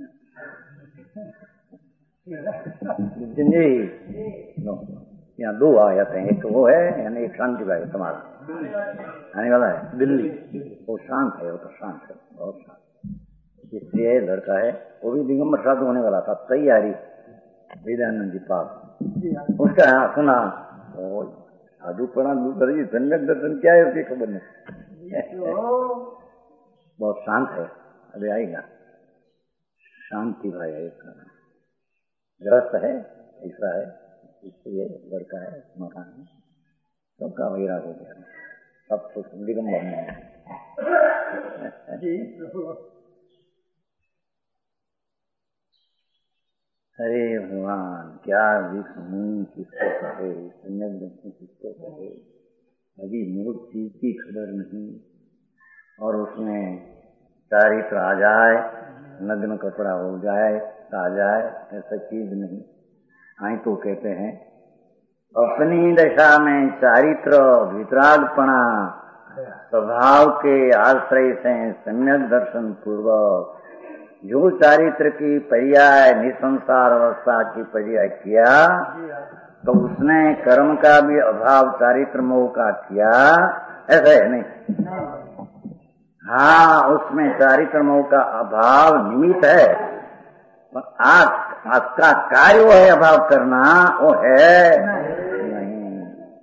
S3: जी यहाँ दो आ जाते हैं, एक वो है यानी एक शांति भाई तुम्हारा आने वाला है दिल्ली, वो शांत है, वो तो शांत है, बहुत शांत। स्त्री है, लड़का है, वो भी दिगंबर साधु होने वाला था, तैयारी वेदानंद जी पास। उसका हाँ सुना, साधु पढ़ा दूसरी सम्यक दर्शन क्या है उसकी खबर नहीं। बहुत शांत है, अभी आएगा। शांति भाई है, ग्रस्त है, ऐसा है, स्त्री है, लड़का है, मकान है, सबका वैराग हो गया, सब तो दिगंबर में है। अरे भगवान, क्या विष्णु किसको कहे, सम्यक दर्शन किसको कहे, अभी मूर्ति की खबर नहीं। और उसमें चारित्र आ जाए, नग्न कपड़ा हो जाए, आ जाए, ऐसा चीज नहीं। आई तो कहते हैं अपनी दशा में चारित्र वितरागपणा स्वभाव के आश्रय से सम्यक दर्शन पूर्वक जो चारित्र की पर्याय निसंसार अवस्था की पर्याय किया तो उसने कर्म का भी अभाव चारित्र मोह का किया, ऐसा है नहीं। हाँ, उसमें चारित्र मोह का अभाव निमित्त है, पर आज आपका कार्य वो है अभाव करना, वो है नहीं।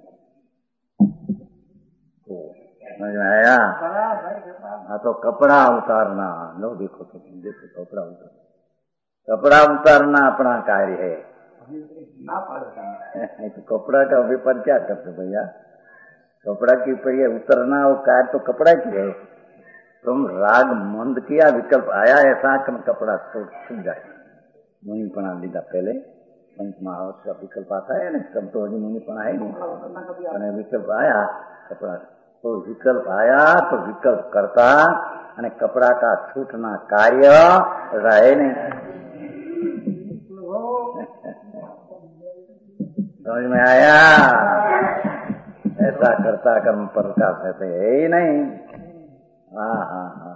S3: समझ में आया? हाँ, तो कपड़ा उतारना, लो देखो तो देखो कपड़ा उतारना, कपड़ा उतारना अपना कार्य है, तो कपड़ा का व्यापार क्या करते भैया? कपड़ा की परिया उतरना और कार तो कपड़ा की है। तुम राग मंद किया, विकल्प आया ऐसा कि कपड़ा छूट जाए। मुनिपणा लीधा पहले पंच महावत का विकल्प आता है ना, तब तो अभी मुनिपणा है नहीं, विकल्प आया कपड़ा तो विकल्प आया तो विकल्प करता અને कपड़ा का छूटना कार्य रहे नहीं। समझ में आया? ऐसा करता कर्म प्रकाश रहते है ही नहीं। हाँ हाँ हाँ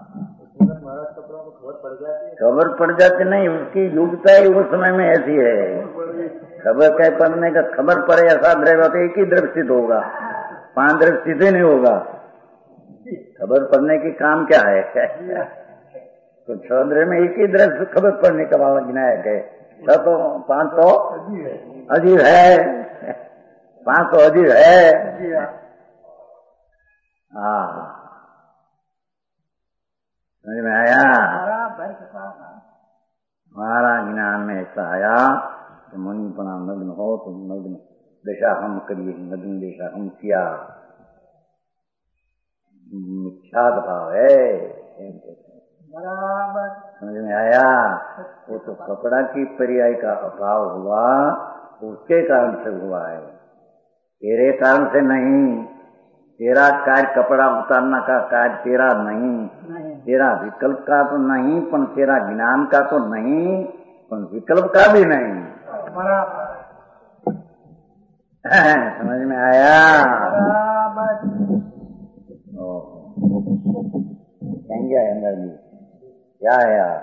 S3: खबर पड़ जाती नहीं, उसकी योग्यता ही उस समय में ऐसी है। खबर कह पड़ने का खबर पड़े ऐसा रहेगा तो एक ही द्रव्य सिद्ध होगा, पांच द्रव्य सीधे नहीं होगा। खबर पड़ने की काम क्या है? तो छह द्रव्य में एक ही द्रव्य खबर पड़ने का वाला विनायक है। छह तो पांच तो अजीब है, पांच तो अजीब है। हाँ समझ में आया? हमारा ज्ञान में ऐसा आया कि मुनिपणा नग्न हो तो नग्न दशा हम करिए, नग्न दशा हम किया, मिथ्यात्व भाव है। बराबर समझ में आया? वो तो कपड़ा की पर्याय का अभाव हुआ, उसके कारण से हुआ है, तेरे कारण से नहीं। तेरा कार्य कपड़ा उतारना का कार्य तेरा नहीं, नहीं। तेरा विकल्प का तो नहीं, पर तेरा ज्ञान का तो नहीं, पर विकल्प का भी नहीं। समझ में आया? कहेंगे अंदर जी क्या है यार,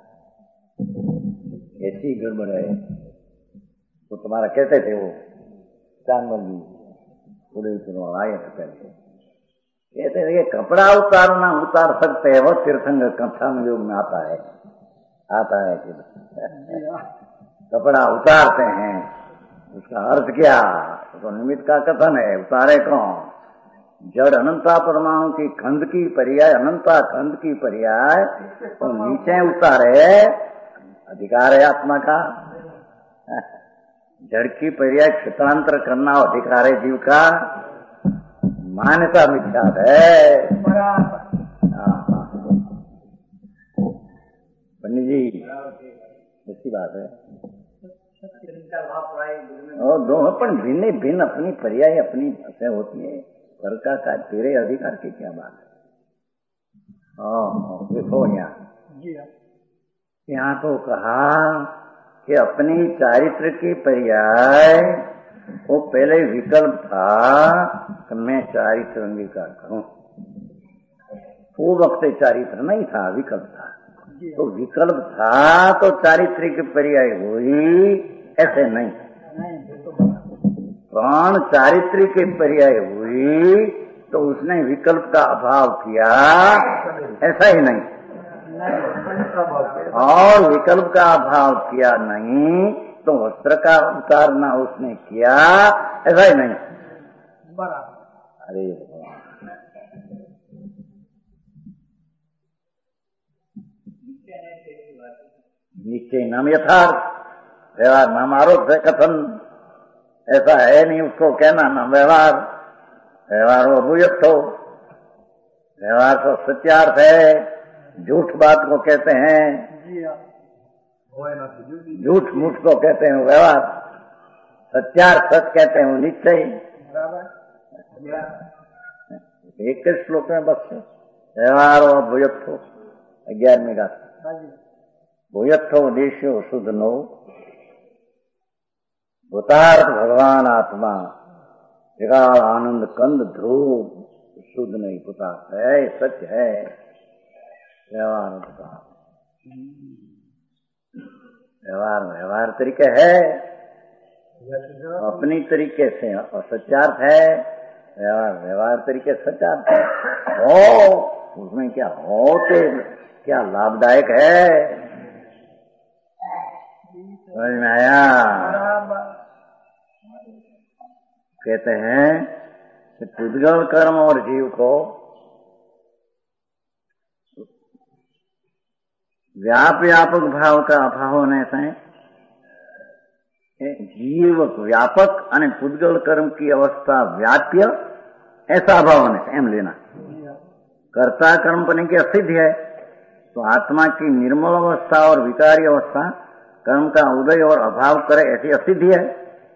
S3: ऐसी गड़बड़ है। तो तुम्हारा कहते थे वो जानवर जी पूरे आए थे पहले, कहते थे कपड़ा उतारना उतार सकते हैं, वो तीर्थंकर कथन योग में आता है, आता है कि कपड़ा उतारते हैं, उसका अर्थ क्या? तो निमित्त का कथन है, उतारे कौन? जड़ अनंता परमाणु की खंड की पर्याय, अनंता खंड की पर्याय तो नीचे उतारे, अधिकार है आत्मा का। जड़ की पर्याय क्षेत्रांतर करना अधिकार है जीव का, मान्यता मिथ्या है। पंडित जी ऐसी बात है। और दोनों पर भिन्न भिन्न अपनी पर्याय अपनी भाषा होती है। घर का कार्य तेरे अधिकार की क्या बात है? हाँ देखो यहाँ यहाँ तो कहा कि अपनी चारित्र की पर्याय वो पहले विकल्प था कि मैं चारित्र अंगीकार करूं, वो वक्त चारित्र नहीं था, विकल्प था। तो विकल्प था तो चारित्र की पर्याय हुई, ऐसे नहीं। प्राण चारित्र की पर्याय हुई तो उसने विकल्प का अभाव किया, ऐसा ही नहीं। और विकल्प का अभाव किया नहीं तो वस्त्र का उतारना उसने किया, ऐसा ही नहीं। अरे निश्चय नाम यथार्थ, व्यवहार नाम आरोप है कथन, ऐसा है नहीं उसको कहना नाम व्यवहार। व्यवहार हो अभूयत हो, व्यवहार तो सत्यार्थ है, झूठ बात को कहते हैं, झूठ मूठ को कहते हैं व्यवहार, सत्यार्थ सच कहते हैं निश्चय। एक के श्लोक में बस व्यवहार हो अभूयत हो, ग्यारहवीं का भूयत हो देशो शुद्ध नो, भूतार्थ भगवान आत्मा विराट आनंद कंद ध्रुव शुद्ध नहीं पुता है, सच है। व्यवहार व्यवहार व्यवहार तरीके है, अपनी तरीके से सत्यार्थ है, व्यवहार व्यवहार तरीके सत्यार्थ है। हो उसमें क्या हो तो क्या लाभदायक है, समझ में आया? कहते हैं कि पुद्गल कर्म और जीव को व्याप व्यापक भाव का अभाव होने से જીવ વ્યાપક અને પૂતગલ કર્મ की अवस्था व्याप्य ऐसा भाव है एम लेना। कर्ता कर्म पने की असिद्ध है तो आत्मा की निर्मल अवस्था और विकारी अवस्था कर्म का उदय और अभाव करे ऐसी असिद्धि है।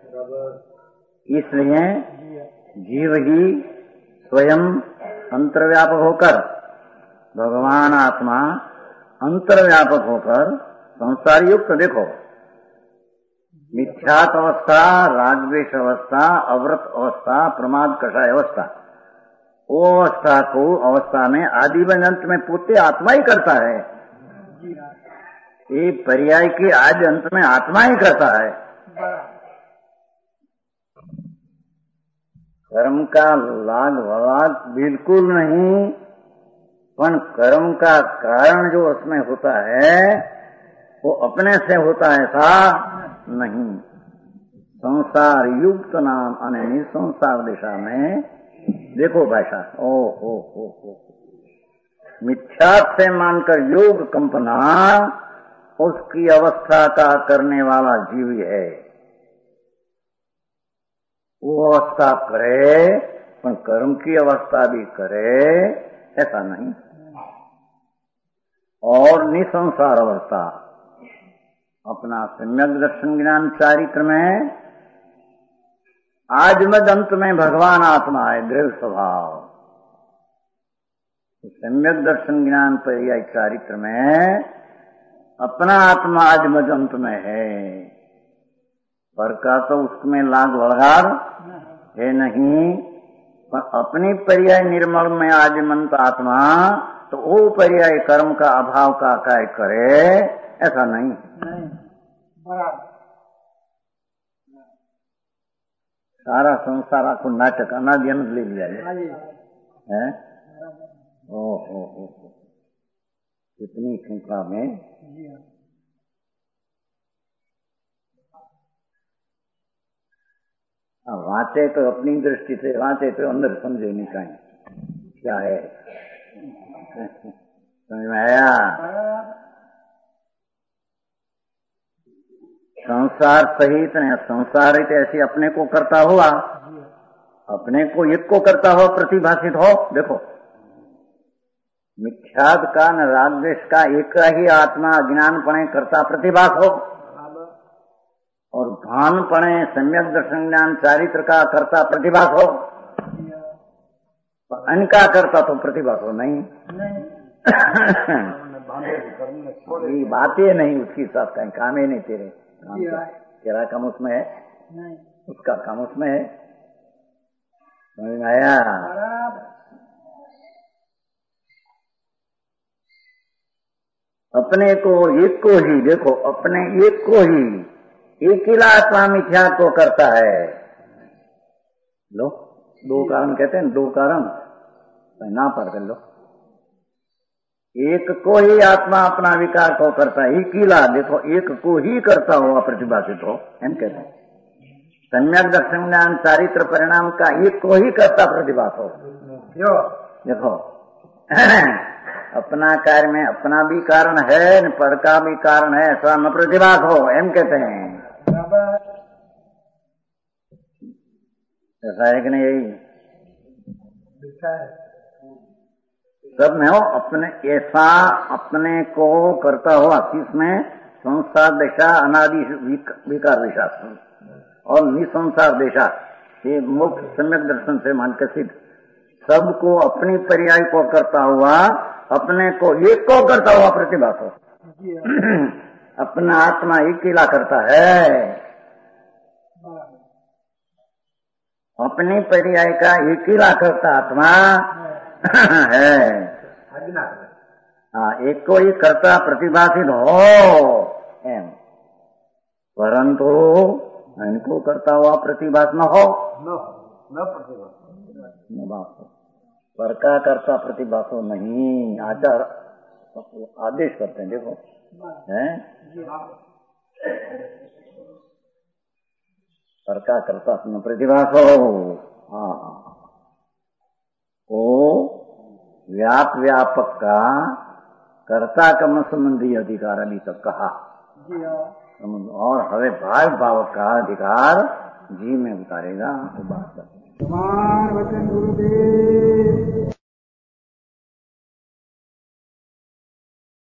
S3: इसलिए जीव ही स्वयं अंतर्व्यापक होकर भगवान आत्मा अंतर्व्यापक होकर संसार युक्त देखो मिथ्यात अवस्था, रागद्वेष अवस्था, अव्रत अवस्था, प्रमाद कषाय अवस्था, वो अवस्था को अवस्था में आदि में अंत में पोते आत्मा ही करता है। ये पर्याय के आदि अंत में आत्मा ही करता है। कर्म का लाग वलाग बिल्कुल नहीं, पर कर्म का कारण जो उसमें होता है वो अपने से होता है ऐसा नहीं। संसार युक्त नाम अने निसंसार दिशा में देखो भाषा ओ हो हो हो मिथ्यात से मानकर योग कंपना उसकी अवस्था का करने वाला जीव है। वो अवस्था करे पर कर्म की अवस्था भी करे ऐसा नहीं। और निसंसार अवस्था अपना सम्यक दर्शन ज्ञान चारित्र में आज मद अंत में भगवान आत्मा है दृढ़ स्वभाव। सम्यक दर्शन ज्ञान पर्याय चारित्र में अपना आत्मा आज मद अंत में है, पर का तो उसमें लाग वलगार है नहीं, पर अपनी पर्याय निर्मल में आजमंत आत्मा तो वो पर्याय कर्म का अभाव का काय करे ऐसा नहीं। नहीं बराबर सारा संसार आपको नाटक अनादि अनंत ले लिया है। ओ हो हो कितनी संख्या में अब वांचे तो अपनी दृष्टि से वांचे तो अंदर समझे नहीं कहीं क्या है समझ में आया। संसार सहित नहीं संसार हित ऐसी अपने को करता हुआ अपने को एक को करता हुआ प्रतिभाषित हो। देखो मिथ्याद का न रागद्वेष का एक ही आत्मा अज्ञान पणे करता प्रतिभास हो और भान पणे सम्यक दर्शन ज्ञान चारित्र का करता प्रतिभास हो, अनका करता तो प्रतिभास हो नहीं, नहीं। बातें नहीं उसकी साथ कहीं काम ही नहीं तेरे काम तेरा काम उसमें है नहीं, उसका काम उसमें है। समझ में आया। अपने को एक को ही देखो अपने एक को ही एक ही आत्मा मिथ्या को करता है। लो दो कारण कहते हैं, दो कारण ना पर कर लो। एक को ही आत्मा अपना विकार को करता है, एक ही ला देखो एक को ही करता हुआ प्रतिभाषित हो एम कहते हैं। सम्यक दर्शन ज्ञान चारित्र परिणाम का एक को ही करता प्रतिभास हो। देखो अपना कार्य में अपना भी कारण है न पर का भी कारण है ऐसा न प्रतिभास हो एम कहते हैं। ऐसा है कि नहीं? यही सब में हो अपने ऐसा अपने को करता हुआ किसमें संसार दिशा अनादि विकार दिशा और निसंसार दिशा ये मुख्य सम्यक दर्शन से मान के सिद्ध सबको अपनी पर्याय को करता हुआ अपने को एक को करता हुआ प्रतिभास हो। अपना आत्मा एक ला करता है, अपनी पर्याय का एक ला करता आत्मा है। हाँ एक को ही करता प्रतिभाषित हो एम, परंतु इनको करता हुआ प्रतिभास न हो न प्रतिभास पर का करता प्रतिभासो नहीं। आचार आदेश करते हैं देखो हैं पर का करता न प्रतिभासो। हाँ ओ व्याप व्यापक का कर्ता कर्म संबंधी अधिकार अभी तक कहा। और हवे भाव भाव का अधिकार जी में उतारेगा। तो बात
S4: वचन गुरुदेव